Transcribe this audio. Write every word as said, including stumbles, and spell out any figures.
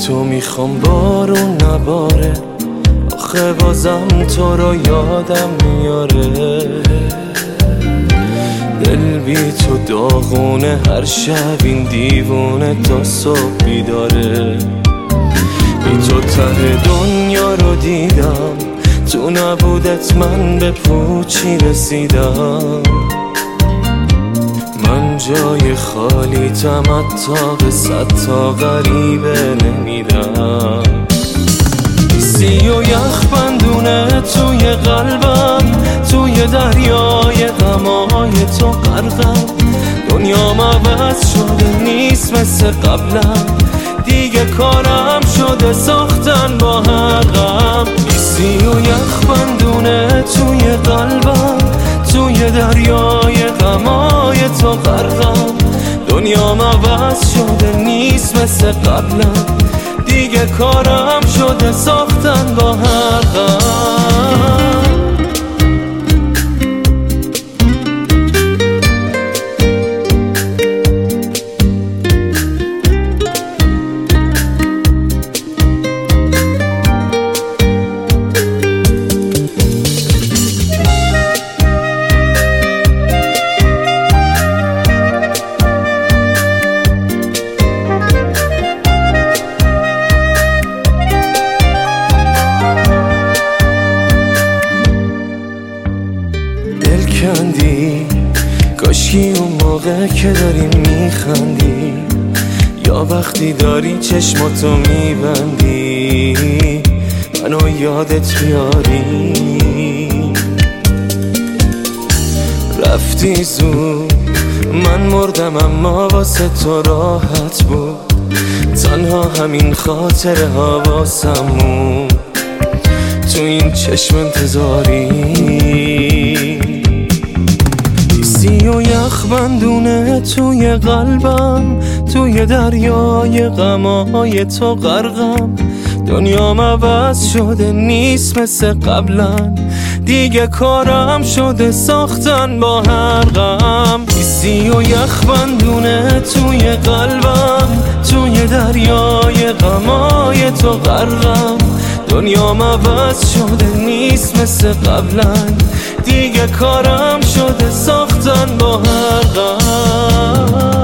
تو میخوام بارون نباره، آخه بازم تو رو یادم میاره. دل بی تو داغونه، هر شب این دیوونه تا صبح بیداره. بی تو ته دنیا رو دیدم، تو نبودت من به پوچی رسیدم. من جای خالی تمتا به صد تا غریبه نمیدم. سی و یخ بندونه توی قلبم، توی دریای غمای تو غرقم. دنیام عوض شده نیست مثل قبلم، دیگه کارم شده ساختن با هر غم. سی و یخ بندونه توی قلبم، توی دریای غمای تو غرقم. دنیام عوض شده نیست مثل قبلم، دیگه کارم شده ساختن با هر غم. کندی کاشکی اون موقع که داری میخندی، یا وقتی داری چشماتو میبندی منو یادت بیاری. رفتی زود من مردم اما واسه تو راحت بود، تنها همین خاطر حواسمون تو این چشم انتظاری. سی و یخ بندونه توی قلبم، توی دریای غمای تو غرقم. دنیام عوض شده نیست مثل قبلا، دیگه کارم شده ساختن با هر غم. سی و یخ بندونه توی قلبم، توی دریای غمای تو غرقم. دنیام عوض شده نیست مثل قبلا، دیگه کارم شده ساختن با هر غم.